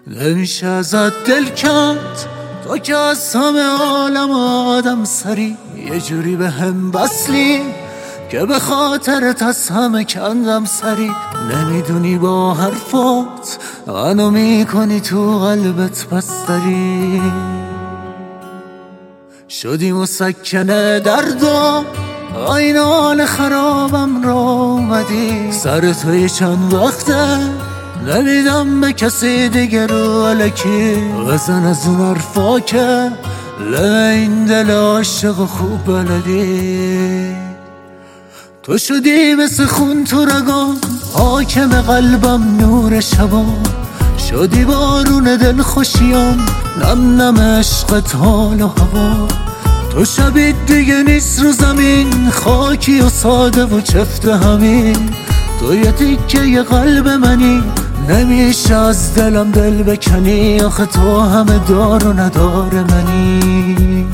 نمیشه ازت دل کند تو که از همه عالم آدم سری یه جوری به هم بسلی که به خاطرت از همه کندم سری. نمیدونی با حرفات منو میکنی تو قلبت بستری. شدی مسکنه دردم آینان خرابم را اومدی. سر توی چند وقته نمیدم به کسی دیگه رو علکی. بزن از اون حرفا که این دل عاشق خوب بلدی. تو شدی مثل خون تو رگام حاکم قلبم نور شبام. شدی بارون دل خوشیام نم نم عشقت حال و هوا. تو شبیه دیگه نیست رو زمین خاکی و ساده و چفت همین. تو یه تیکه یه قلب منی نمیشه از دلم دل بکنی. آخه تو همه دار و ندار منی.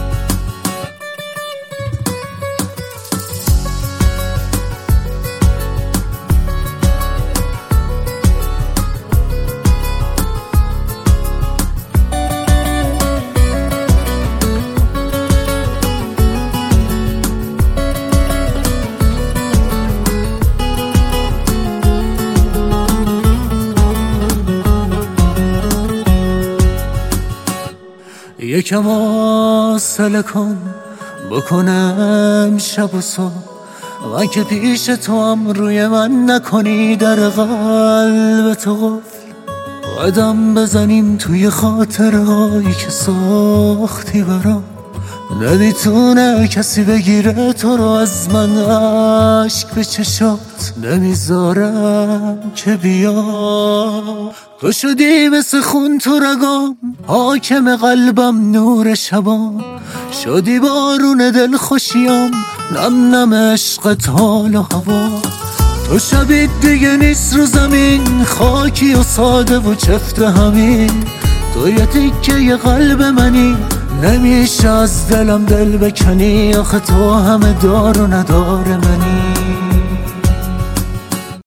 یکم حوصله کن بکنم شب و صبح. من که پیش تو هم روی من نکنی در قلب تو قفل. قدم بزنیم توی خاطرهایی که ساختی برام. نمیتونه کسی بگیره تو رو از من. عشق به چشات نمیذارم که بیا. تو شدی مثل خون تو رگام حاکم قلبم نور شبام. شدی بارون دل خوشیام نم نم عشقت حال و هوا. تو شبیه دیگه نیست رو زمین خاکی و ساده و چفت همین. تو یه تیکه یه قلب منی نمیشه از دلم دل بکنی. آخه تو همه دار و ندار منی.